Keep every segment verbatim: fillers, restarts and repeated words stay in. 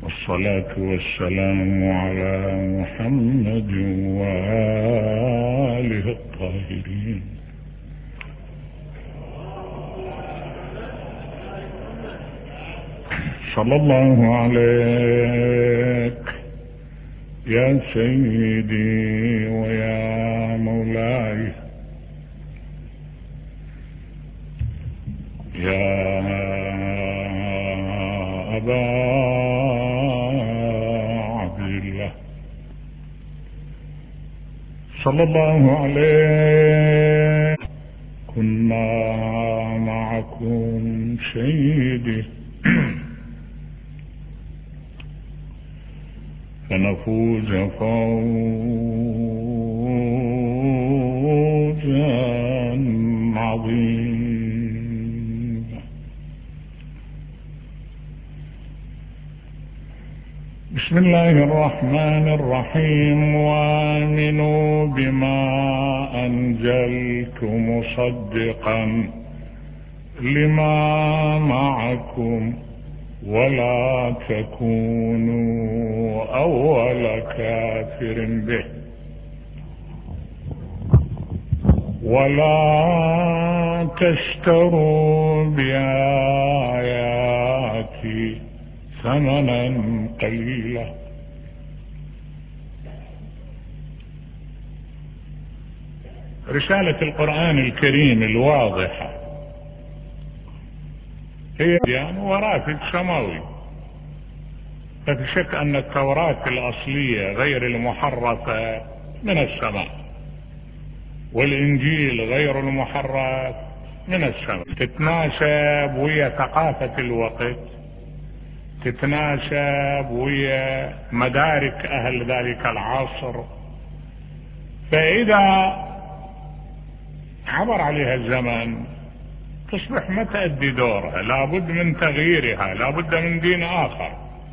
والصلاة والسلام على محمد وآله الطاهرين. صلى الله عليك يا سيدي ويا مولاي يا أبا عبد الله. صلى الله عليك كنا معكم سيدي فنفوز فوزا عظيما. بسم الله الرحمن الرحيم. وآمنوا بما أنزلت مصدقا لما معكم ولا تكونوا أول كافر به ولا تشتروا بآياتي ثمنا قليلا. رسالة القرآن الكريم الواضحة هي ديان ورافد سماوي. لا في شك أن التوراة الأصلية غير المحرفة من السماء، والإنجيل غير المحرف من السماء، تتناسب ويا ثقافة الوقت، تتناسب ويا مدارك أهل ذلك العصر. فإذا عبر عليها الزمن تصبح ما تؤدي دورها، لابد من تغييرها، لابد من دين آخر.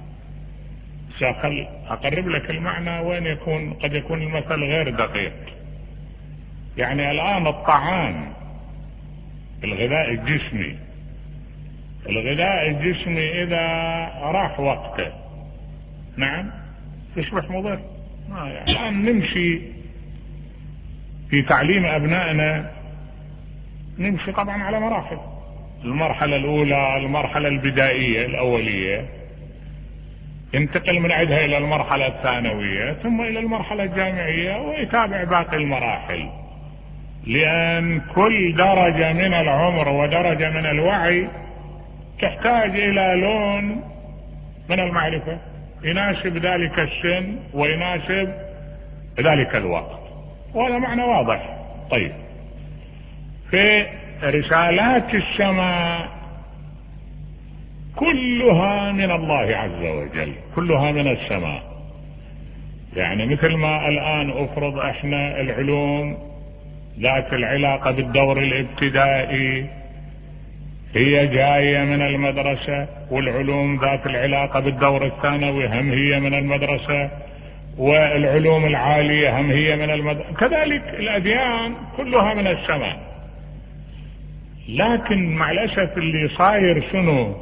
سأخل أقرب لك المعنى وين يكون قد يكون المثل غير دقيق. يعني الآن الطعام الغذاء الجسمي الغذاء الجسمي إذا راح وقته نعم يصبح مضر. يعني الآن نمشي في تعليم أبنائنا، نمشي طبعا على مراحل. المرحلة الأولى المرحلة البدائية الأولية، ينتقل من عندها إلى المرحلة الثانوية ثم إلى المرحلة الجامعية ويتابع باقي المراحل، لأن كل درجة من العمر ودرجة من الوعي تحتاج إلى لون من المعرفة يناسب ذلك السن ويناسب ذلك الوقت، وهذا معنى واضح. طيب، في رسالات السماء كلها من الله عز وجل، كلها من السماء. يعني مثل ما الآن أفرض احنا العلوم ذات العلاقة بالدور الابتدائي هي جاية من المدرسة، والعلوم ذات العلاقة بالدور الثانوي هم هي من المدرسة، والعلوم العالية هم هي من المدرسة، كذلك الأديان كلها من السماء. لكن مع الأسف اللي صاير شنو؟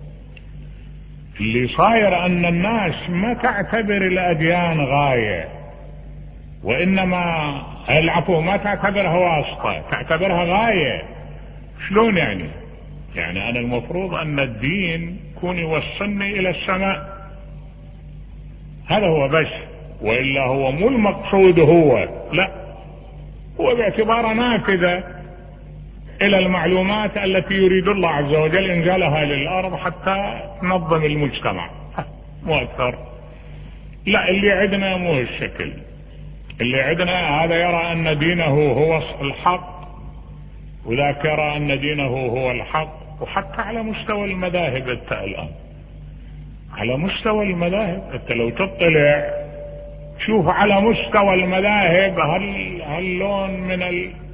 اللي صاير أن الناس ما تعتبر الأديان غاية، وإنما العفو ما تعتبرها واسطة، تعتبرها غاية. شلون يعني؟ يعني أنا المفروض أن الدين يكون يوصلني إلى السماء، هذا هو بس، وإلا هو مو المقصود، هو لا، هو باعتبار نافذة إلى المعلومات التي يريد الله عز وجل إنزالها للأرض حتى تنظم المجتمع، مو أكثر. لا، اللي عندنا مو الشكل. اللي عندنا هذا يرى أن دينه هو الحق، وذاك يرى أن دينه هو الحق. وحتى على مستوى المذاهب الآن، على مستوى المذاهب أنت لو تطلع شوف على مستوى المذاهب هل هاللون من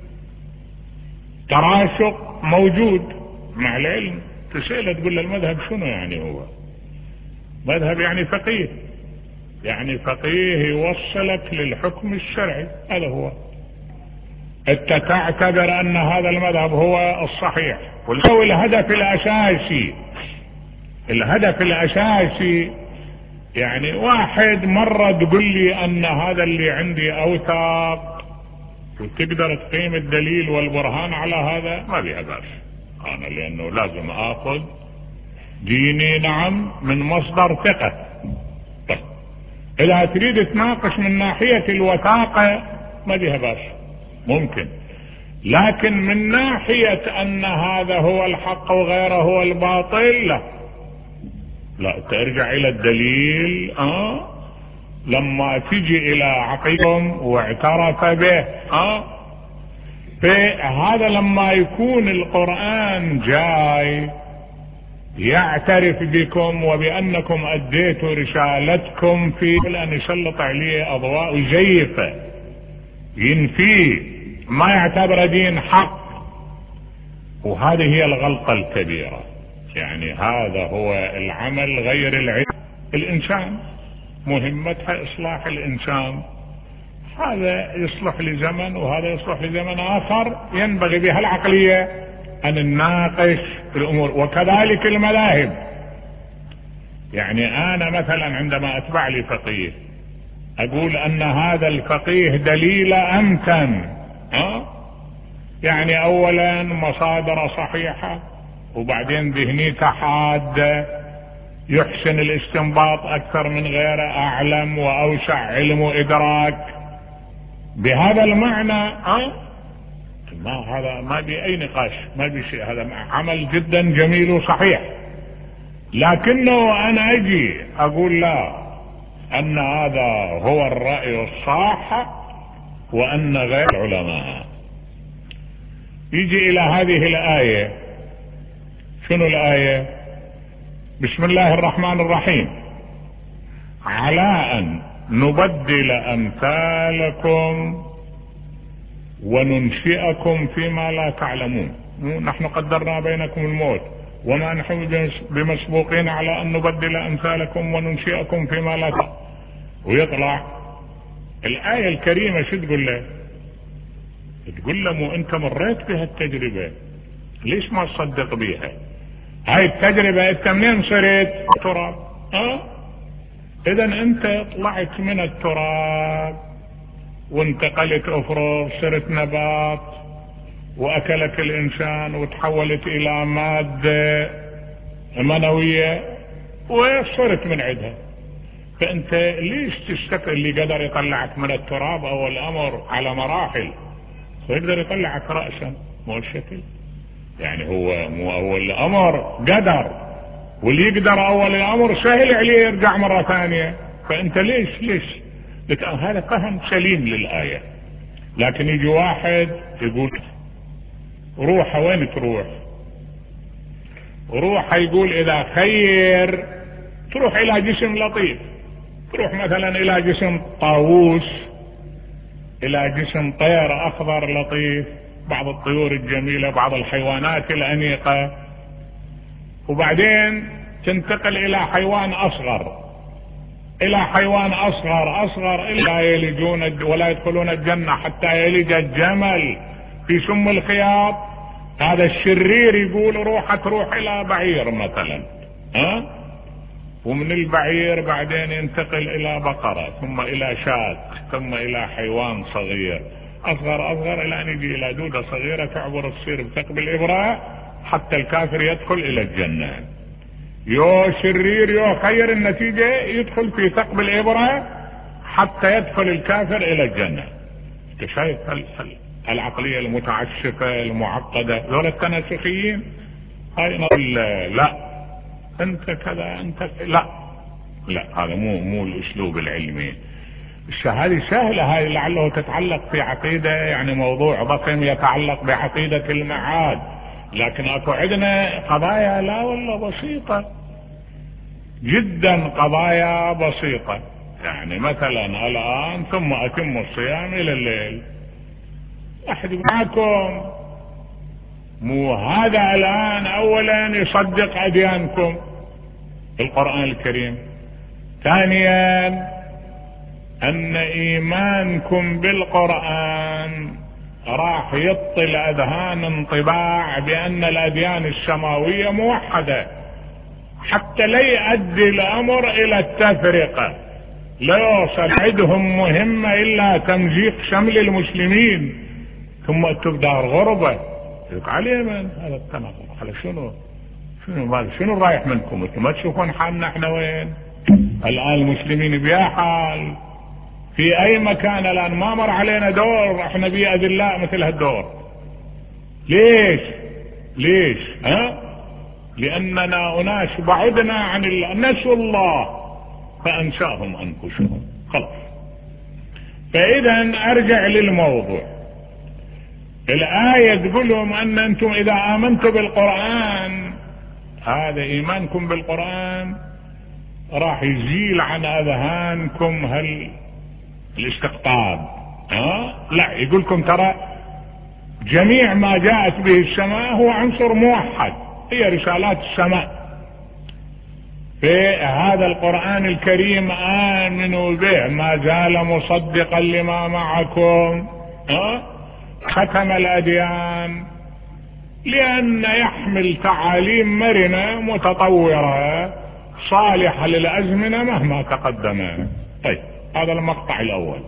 التراشق موجود. مع العلم تسأله تقول له المذهب شنو يعني؟ هو مذهب يعني فقيه، يعني فقيه يوصلك للحكم الشرعي، هذا هو. انت تعتبر ان هذا المذهب هو الصحيح، والهدف الاساسي الهدف الاساسي يعني واحد مرة تقول لي ان هذا اللي عندي اوثق وتقدر تقيم الدليل والبرهان على هذا، ما بيها بأس انا، لانه لازم اخذ ديني نعم من مصدر ثقة. طيب اذا تريد تناقش من ناحية الوثاقة ما بيها بأس ممكن، لكن من ناحية ان هذا هو الحق وغيره هو الباطل لا لا ترجع الى الدليل. اه لما تجي الى عقيدهم واعترف به، اه فهذا لما يكون القرآن جاي يعترف بكم وبأنكم أديتوا رسالتكم في أن يسلط عليه أضواء ويزيفه ينفيه ما يعتبر دين حق، وهذه هي الغلطة الكبيرة. يعني هذا هو العمل غير العلم. الإنسان مهمتها إصلاح الإنسان، هذا يصلح لزمن وهذا يصلح لزمن آخر، ينبغي بها العقلية أن نناقش الأمور. وكذلك المذاهب، يعني أنا مثلا عندما أتبع لي فقيه أقول أن هذا الفقيه دليل أمتن، أه؟ يعني أولا مصادر صحيحة، وبعدين ذهنيته حادة، يحسن الاستنباط أكثر من غيره، أعلم وأوسع علم وإدراك. بهذا المعنى أه؟ ما هذا ما بي أي نقاش، ما بي شيء، هذا عمل جدا جميل وصحيح. لكنه أنا أجي أقول لا، أن هذا هو الرأي الصح وأن غير العلماء. يجي إلى هذه الآية، شنو الآية؟ بسم الله الرحمن الرحيم، على أن نبدل أمثالكم وننشئكم فيما لا تعلمون، نحن قدرنا بينكم الموت وما نحن بمسبوقين على أن نبدل أمثالكم وننشئكم فيما لا تعلمون. ويطلع الآية الكريمة شو تقول له؟ تقول له مو أنت مريت بهالتجربة، ليش ما تصدق بيها؟ هاي التجربة أنت منين صرت؟ تراب. أه؟ إذا أنت طلعت من التراب وانتقلت أفرغ، صرت نبات وأكلك الإنسان وتحولت إلى مادة منوية وصرت من عندها. فأنت ليش تشتكي؟ اللي قدر يطلعك من التراب أول الأمر على مراحل، ويقدر يطلعك رأسا مو الشكل. يعني هو مو أول الأمر قدر، واللي يقدر أول الأمر سهل عليه يرجع مرة ثانية. فأنت ليش ليش لك هذا فهم سليم للآية. لكن يجي واحد يقول روح، وين تروح؟ روح يقول إذا خير تروح إلى جسم لطيف، تروح مثلا إلى جسم طاووس، إلى جسم طير أخضر لطيف، بعض الطيور الجميلة، بعض الحيوانات الأنيقة، وبعدين تنتقل إلى حيوان أصغر، إلى حيوان أصغر أصغر إلا يلجون ولا يدخلون الجنة حتى يلج الجمل في سم الخياط. هذا الشرير يقول روح تروح إلى بعير مثلا، ها؟ ومن البعير بعدين ينتقل إلى بقرة، ثم إلى شاة، ثم إلى حيوان صغير أصغر أصغر إلى أن يجي إلى دودة صغيرة تعبر الصير بثقب الإبرة حتى الكافر يدخل إلى الجنة. يو شرير يو خير، النتيجة يدخل في ثقب الإبرة حتى يدخل الكافر إلى الجنة. انت شايف العقلية المتعسفة المعقدة ذول التناسخيين؟ هاي نقول لا انت كذا انت لا لا، هذا مو مو الاسلوب العلمي. هذه سهلة، هذه لعله تتعلق في عقيدة، يعني موضوع ضخم يتعلق بعقيدة المعاد. لكن اكو عندنا قضايا لا والله بسيطة جدا، قضايا بسيطة. يعني مثلا الان ثم اتم الصيام الى الليل، احد معكم مو هذا الان اولا يصدق اديانكم القرآن الكريم، ثانيا ان ايمانكم بالقرآن راح يطل اذهان انطباع بان الاديان السماوية موحدة، حتى لا يؤدي الامر الى التفرقة، لا يوصل عندهم مهمة الا تمزيق شمل المسلمين، ثم انتم بدار غربة يقول عليه من هذا التناقض. على شنو شنو شنو رايح منكم؟ انتم ما تشوفون حالنا احنا وين الان؟ المسلمين بيا حال في اي مكان الان، ما مر علينا دور احنا بيه اذلاء مثل هالدور. ليش ليش ها؟ لاننا اناس بعدنا عن الله، نسوا الله فانساهم انفسهم خلاص. فاذا ارجع للموضوع، الآية تقول لهم ان انتم اذا امنتم بالقرآن، هذا ايمانكم بالقرآن راح يزيل عن اذهانكم هل الاستقطاب. ها لا، يقولكم ترى جميع ما جاءت به السماء هو عنصر موحد، هي رسالات السماء. في هذا القرآن الكريم آمنوا به ما زال مصدقا لما معكم، ها ختم الأديان، لأن يحمل تعاليم مرنة متطورة صالحة للأزمنة مهما تقدم. طيب هذا المقطع الأول.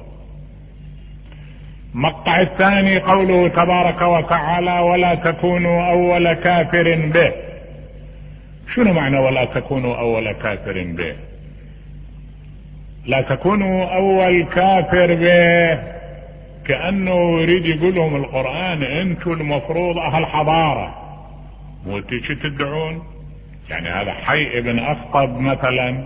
المقطع الثاني قوله تبارك وتعالى ولا تكونوا أول كافر به. شنو معنى ولا تكونوا أول كافر به؟ لا تكونوا أول كافر به كأنه يريد يقول لهم القرآن انتوا المفروض أهل حضارة، مو انتوا شو تدعون؟ يعني هذا حي ابن أخطب مثلا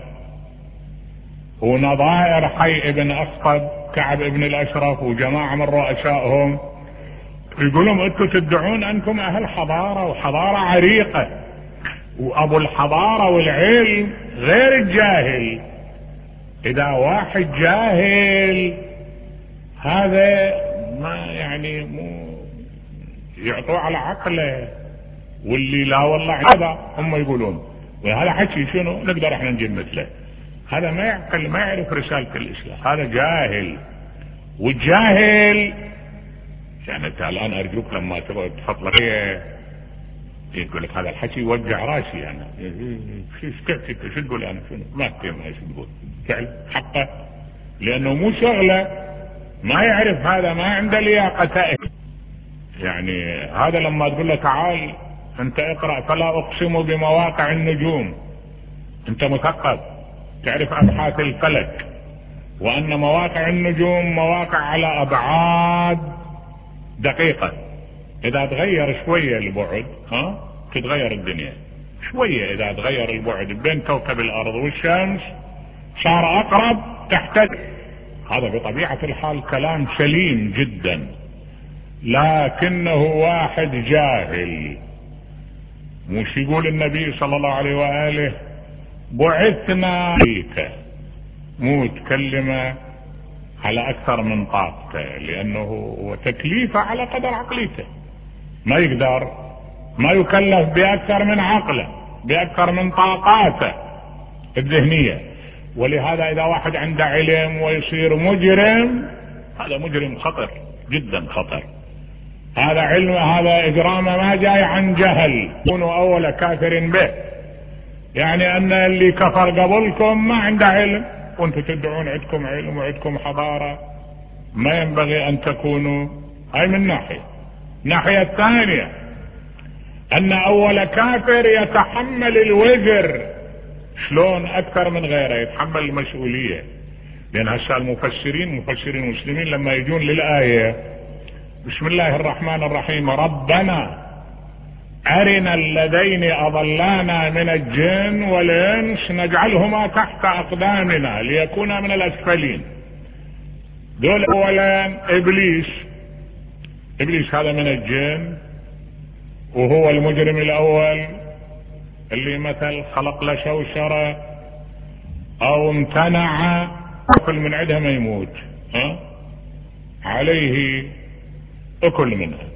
ونظائر حي ابن أخطب، كعب ابن الأشرف وجماعة من رؤسائهم، يقول لهم انتوا تدعون انكم أهل حضارة وحضارة عريقة، وأبو الحضارة والعلم غير الجاهل. إذا واحد جاهل هذا ما يعني مو يعطوه على عقله، واللي لا والله هذا هم يقولون وهذا حكي شنو نقدر احنا نجيب مثله. هذا ما يعقل، ما يعرف رسالة الإسلام، هذا جاهل. والجاهل يعني انت الآن أرجوك لما تبغى تحط لك يقول لك هذا الحكي يوجع راسي يعني شو شو تقول انا شنو ما تفهم ايش تقول فعلا حقه، لانه مو شغله، ما يعرف هذا، ما عنده لياقه. يعني هذا لما تقول له تعال انت اقرا فلا اقسم بمواقع النجوم، انت مثقف تعرف ابحاث الفلك وان مواقع النجوم مواقع على ابعاد دقيقه، اذا تغير شوية البعد ها تتغير الدنيا شوية، اذا تغير البعد بين كوكب الارض والشمس صار اقرب تحتاج. هذا بطبيعة الحال كلام سليم جدا، لكنه واحد جاهل. مش يقول النبي صلى الله عليه وآله بعثنا فيك، مو تكلمه على اكثر من طاقته، لانه هو تكليفه على قدر عقليته، ما يقدر، ما يكلف باكثر من عقله، باكثر من طاقاته الذهنية. ولهذا اذا واحد عنده علم ويصير مجرم، هذا مجرم خطر جدا خطر. هذا علم، هذا اجرامه ما جاي عن جهل. كونوا اول كافر به، يعني ان اللي كفر قبلكم ما عنده علم، وانتم تدعون عندكم علم وعندكم حضارة، ما ينبغي ان تكونوا. هاي من ناحية. الناحية الثانية ان اول كافر يتحمل الوزر، شلون اكثر من غيره يتحمل المسؤولية. لان هسه المفسرين مفسرين المسلمين لما يجون للآية بسم الله الرحمن الرحيم ربنا أرنا الذين أضلانا من الجن والإنس نجعلهما تحت أقدامنا ليكونا من الأسفلين، دول أولا إبليس. إبليس هذا من الجن وهو المجرم الأول اللي مثل خلق له شوشرة أو امتنع أكل من عندها ما يموت، ها عليه أكل منها.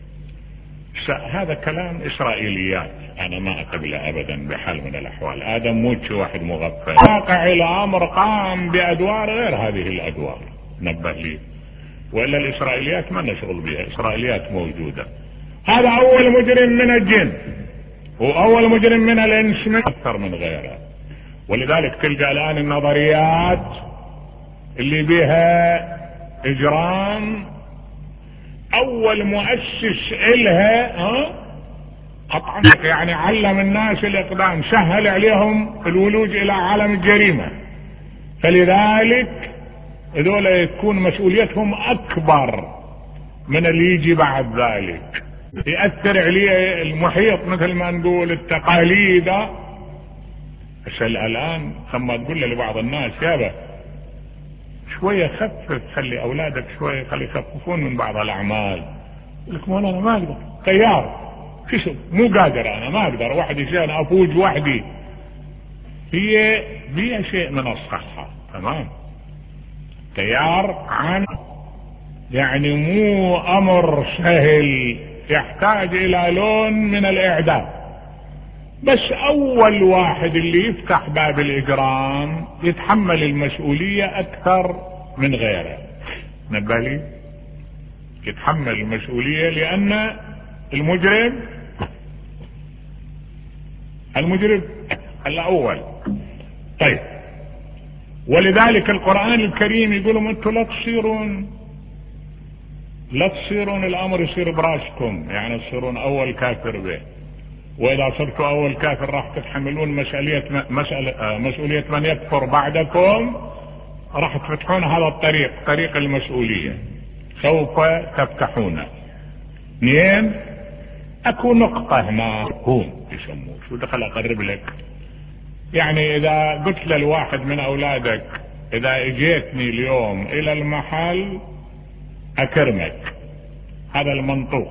هذا كلام إسرائيليات أنا ما أقبله أبدا بحال من الأحوال. آدم موت واحد مغفل، واقع الأمر قام بأدوار غير هذه الأدوار، نبه لي، وإلا الإسرائيليات ما نشغل بها، إسرائيليات موجودة. هذا أول مجرم من الجن، وأول مجرم من الإنس من أكثر من غيره. ولذلك تلقى الآن النظريات اللي بها إجرام أول مؤسس إلها ها قطعا يعني علم الناس الإقدام، سهل عليهم الولوج إلى عالم الجريمة، فلذلك هذول تكون مسؤوليتهم أكبر من اللي يجي بعد ذلك. يأثر عليه المحيط مثل ما نقول التقاليد. أسأل الآن ثم تقول لبعض الناس يابا شوية خفف، خلي أولادك شوية خلي يخففون من بعض الأعمال. يقول لك مولانا أنا ما أقدر طيار كسب مو قادر، أنا ما أقدر وحدي شيء أنا أفوج وحدي. هي هي شيء من الصحة تمام. تيار عن يعني مو أمر سهل، يحتاج إلى لون من الإعداد. بس أول واحد اللي يفتح باب الإجرام يتحمل المسؤولية أكثر من غيره. نبالي يتحمل المسؤولية لأن المجرم المجرم الأول. طيب ولذلك القرآن الكريم يقولون أنتم لا تصيرون لا تصيرون الأمر يصير براسكم، يعني تصيرون أول كافر به، وإذا صرتوا أول كافر راح تتحملون مسؤولية مسألة مسؤولية من يكفر بعدكم، راح تفتحون هذا الطريق طريق المسؤولية سوف تفتحونه. اثنين اكو نقطة هنا هون يسموه شو دخل اقرب لك، يعني اذا قلت للواحد من اولادك اذا اجيتني اليوم الى المحل اكرمك، هذا المنطوق.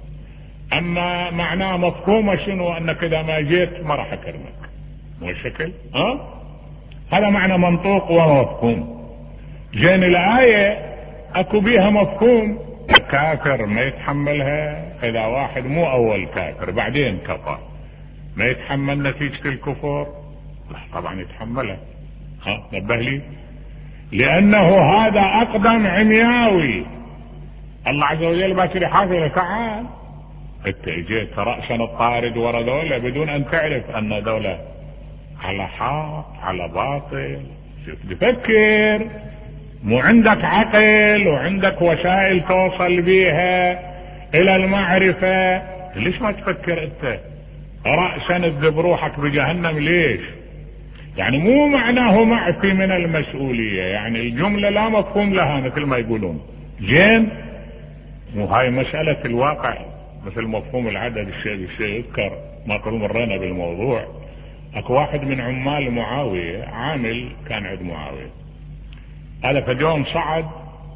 اما معناه مفهومه شنو؟ انك اذا ما جيت ما راح اكرمك، مو الشكل ها؟ هذا معنى منطوق ومفهوم. جين الآية اكو بيها مفهوم، الكافر ما يتحملها. اذا واحد مو اول كافر بعدين كفر ما يتحمل نتيجة الكفر؟ لا طبعا يتحملها. ها نبه لي، لانه هذا اقدم عمياوي. الله عز وجل باكر يحافظ تعال انت اجيت رأسا الطارد ورا دولة بدون ان تعرف ان دولة على حق على باطل. شوف تفكر، مو عندك عقل وعندك وسائل توصل بيها الى المعرفة، ليش ما تفكر انت رأسا تذب روحك بجهنم؟ ليش؟ يعني مو معناه معفي من المسؤولية، يعني الجملة لا مفهوم لها مثل ما يقولون. جين مو هاي مسألة الواقع مثل مفهوم العدد. الشيء الشيء يذكر ما قبل مرينا بالموضوع. اكو واحد من عمال معاوية عامل كان عند معاوية، هذا فجوم صعد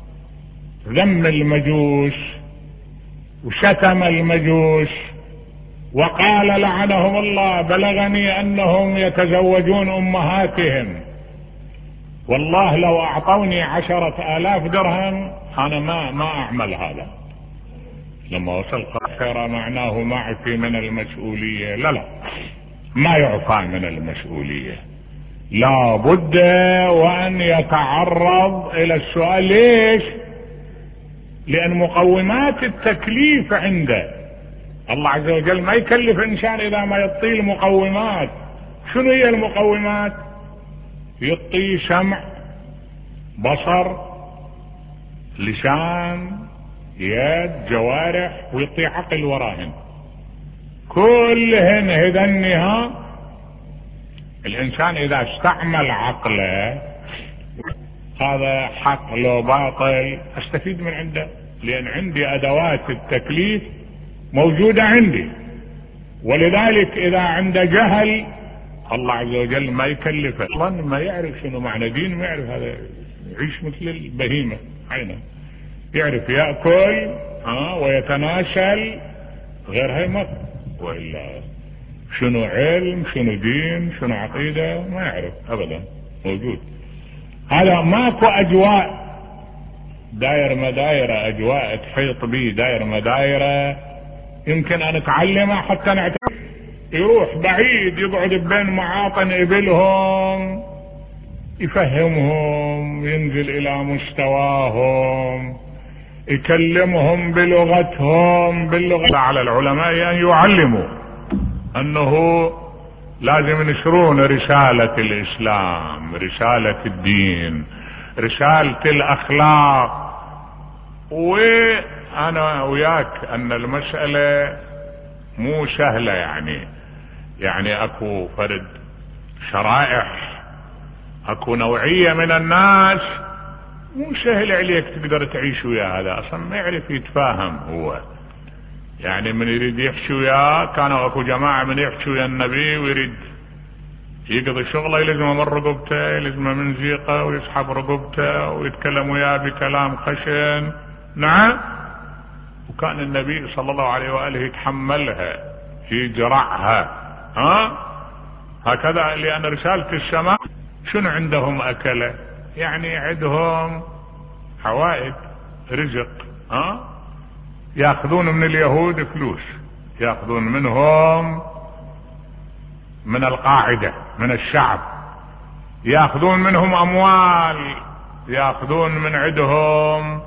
ذم المجوس وشتم المجوس وقال لعنهم الله بلغني انهم يتزوجون امهاتهم، والله لو اعطوني عشرة الاف درهم انا ما ما اعمل هذا. لما وصل خير معناه معفي من المسؤولية. لا لا ما يعفى من المسؤولية، لا بد وان يتعرض الى السؤال. ليش؟ لان مقومات التكليف عنده. الله عز وجل ما يكلف انسان اذا ما يعطيه المقومات. شنو هي المقومات؟ يعطيه سمع بصر لسان يد جوارح ويعطيه عقل وراهن، كلهن هذنها. الانسان اذا استعمل عقله هذا حق لو باطل استفيد من عنده، لان عندي ادوات التكليف موجودة عندي. ولذلك اذا عنده جهل الله عز وجل ما يكلفه، اصلا ما يعرف شنو معنى دين، ما يعرف، هذا يعيش مثل البهيمة عينه، يعرف يأكل ها ويتناسل غير هاي ما، وإلا شنو علم شنو دين شنو عقيدة ما يعرف ابدا موجود. هذا ماكو اجواء داير مدايرة، اجواء تحيط بي داير مدايرة يمكن ان اتعلمها حتى نعتقد. يروح بعيد يقعد بين معاطن ابلهم يفهمهم، ينزل الى مستواهم، يكلمهم بلغتهم باللغة. على العلماء ان يعلموا أنه لازم ينشرون رسالة الإسلام، رسالة الدين، رسالة الأخلاق. وأنا وياك أن المسألة مو سهلة، يعني يعني أكو فرد شرائح، أكو نوعية من الناس مو سهل عليك تقدر تعيش وياه. هذا أصلا ما يعرف يتفاهم هو، يعني من يريد يحشي وياه. كانوا أكو جماعة من يحشي ويا النبي ويريد يقضي شغله يلزمه من رقبته، يلزمه من زيقه ويسحب رقبته ويتكلم وياه بكلام خشن. نعم. وكان النبي صلى الله عليه وآله يتحملها، يجرعها. ها هكذا، لأن رسالة السماء شنو عندهم أكله، يعني عندهم حوائج رزق. ها ياخذون من اليهود فلوس، ياخذون منهم من القاعدة من الشعب، ياخذون منهم أموال، ياخذون من عندهم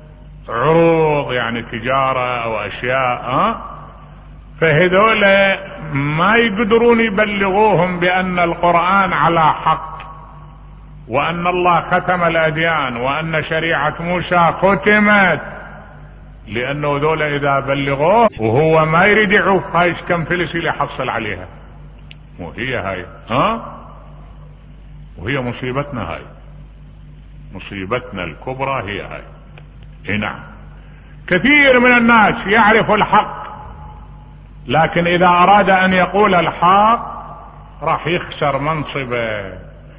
عروض يعني تجارة أو أشياء. ها فهذول ما يقدرون يبلغوهم بأن القرآن على حق، وأن الله ختم الأديان، وأن شريعة موسى ختمت، لأنه ذول إذا بلغوه وهو ما يريد يعوف هاي كم فلس اللي يحصل عليها. وهي هاي ها وهي مصيبتنا، هاي مصيبتنا الكبرى هي هاي. اي نعم. كثير من الناس يعرف الحق، لكن إذا أراد أن يقول الحق راح يخسر منصبه،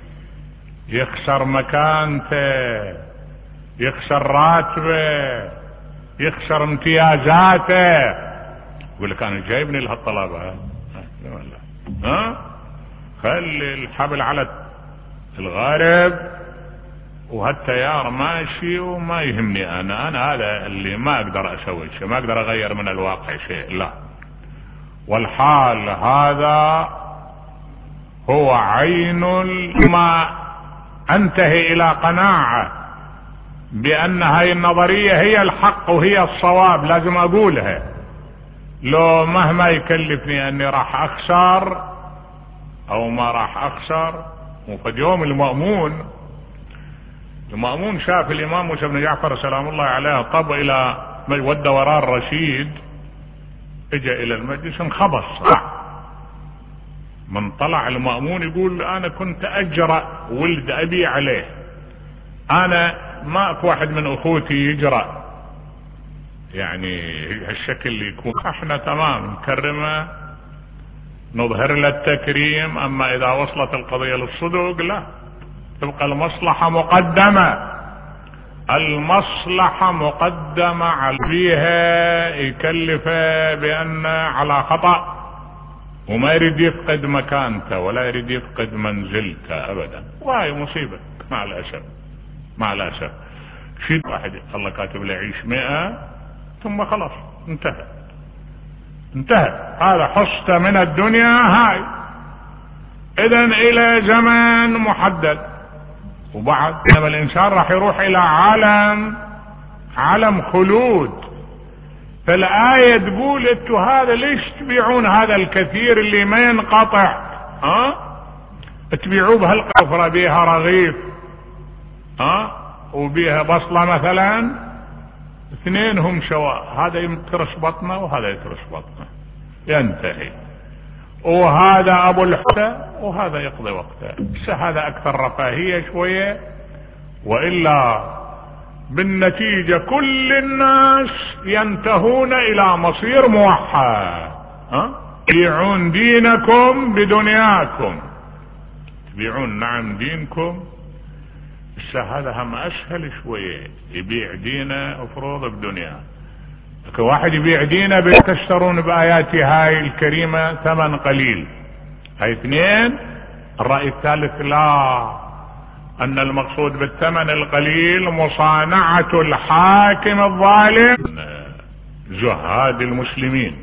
يخسر مكانته، يخسر راتبه، يخسر امتيازاته. يقول لك أنا جايبني لهالطلبة، ها خلي الحبل على الغارب وهالتيار ماشي وما يهمني انا انا هذا اللي ما اقدر اسوي شيء، ما اقدر اغير من الواقع شيء. لا، والحال هذا هو عين ما انتهي الى قناعة بان هاي النظرية هي الحق وهي الصواب، لازم اقولها لو مهما يكلفني اني راح اخسر او ما راح اخسر. وفي يوم المأمون المأمون شاف الامام موسى بن جعفر سلام الله عليه طب الى ود وراء الرشيد، اجى الى المجلس انخبص. من طلع المأمون يقول انا كنت اجرأ ولد ابي عليه، انا ما اكو واحد من اخوتي يجرأ يعني هالشكل اللي يكون. احنا تمام نكرمه نظهر له التكريم، اما اذا وصلت القضية للصدق لا، تبقى المصلحة مقدمة، المصلحة مقدمة على فيها يكلفه بأن على خطأ، وما يريد يفقد مكانته ولا يريد يفقد منزلته ابدا. وهي مصيبة مع الاسف، مع الاسف. شيء واحد الله كاتب له يعيش مئة ثم خلاص انتهى انتهى هذا حصته من الدنيا هاي. اذن الى زمن محدد وبعد انما الانسان راح يروح الى عالم عالم خلود. فالآية تقول انتوا هذا ليش تبيعون هذا الكثير اللي ما ينقطع؟ ها تبيعوه بهالقفرة بيها رغيف ها وبيها بصلة مثلا، اثنين هم شواء، هذا يترس بطنه وهذا يترس بطنه ينتهي، وهذا ابو الحتى وهذا يقضي وقته. بس هذا اكثر رفاهية شوية، وإلا بالنتيجة كل الناس ينتهون الى مصير موحد. ها تبيعون دينكم بدنياكم، تبيعون نعم دينكم. بس هذا هم اسهل شوية، يبيع دينه افروض بدنيا. لكن واحد يبيع دينه بيتشترون بآياتي هاي الكريمة ثمن قليل. هاي اثنين. الرأي الثالث لا، ان المقصود بالثمن القليل مصانعة الحاكم الظالم. زهاد المسلمين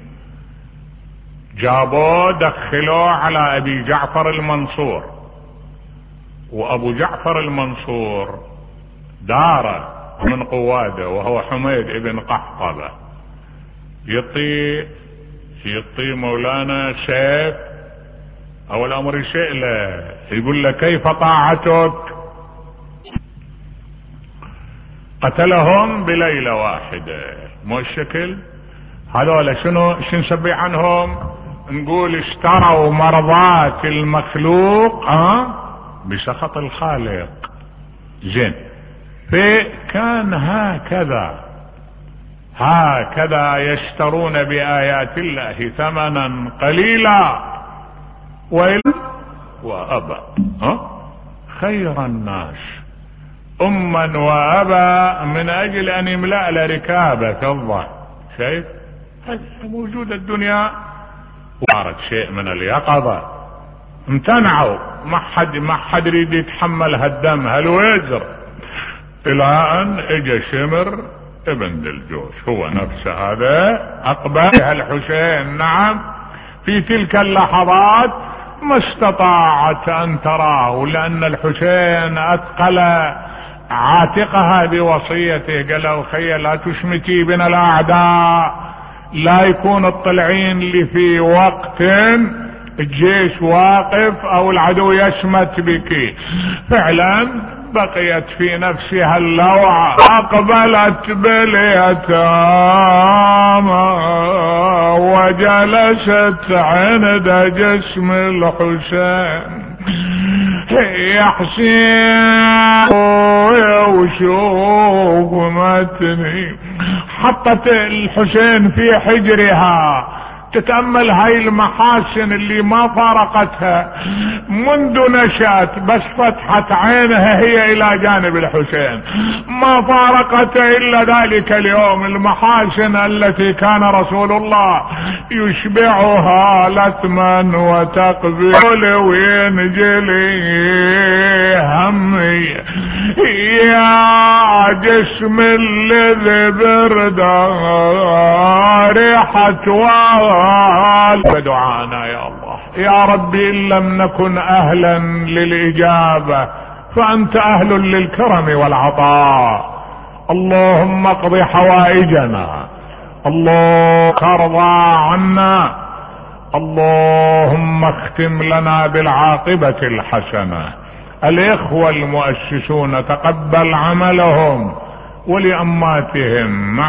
جابوه دخلوه على ابي جعفر المنصور، وابو جعفر المنصور دار من قواده وهو حميد ابن قحطبة يطي يعطيه مولانا سيف او الامر شيء له، يقول له كيف طاعتك؟ قتلهم بليلة واحدة. مو الشكل هذول شنو شو نسبي عنهم؟ نقول اشتروا مرضات المخلوق اه بسخط الخالق. زين، فكان هكذا هكذا يشترون بآيات الله ثمنا قليلا وإلا وأبى ها خير الناس أما وأبى من أجل أن يملأ لركابة فضة. شايف هذا موجود الدنيا. وارد شيء من اليقظة، امتنعوا، ما حد ما حد يريد يتحمل هالدم هالوزر، إلى أن اجى شمر ابن دلجوش هو نفسه هذا أقبل الحسين. نعم، في تلك اللحظات ما استطاعت أن تراه، لأن الحسين أثقل عاتقها بوصيته، قال له خي لا تشمتي بنا الأعداء، لا يكون الطلعين اللي في وقت الجيش واقف أو العدو يشمت بك. فعلا بقيت في نفسها اللوعة، أقبلت باليتامى وجلست عند جسم الحسين. يا حسين وشوف متني، حطت الحسين في حجرها، تتأمل هاي المحاسن اللي ما فارقتها منذ نشأت، بس فتحت عينها هي الى جانب الحسين، ما فارقته الا ذلك اليوم، المحاسن التي كان رسول الله يشبعها لثما وتقبل وينجلي همي. يا جسم الذي برده ريحة بدعانا يا الله. يا ربي إن لم نكن أهلا للإجابة فأنت أهل للكرم والعطاء. اللهم اقض حوائجنا، اللهم ارضى عنا، اللهم اختم لنا بالعاقبة الحسنة. الإخوة المؤسسون تقبل عملهم ولأماتهم.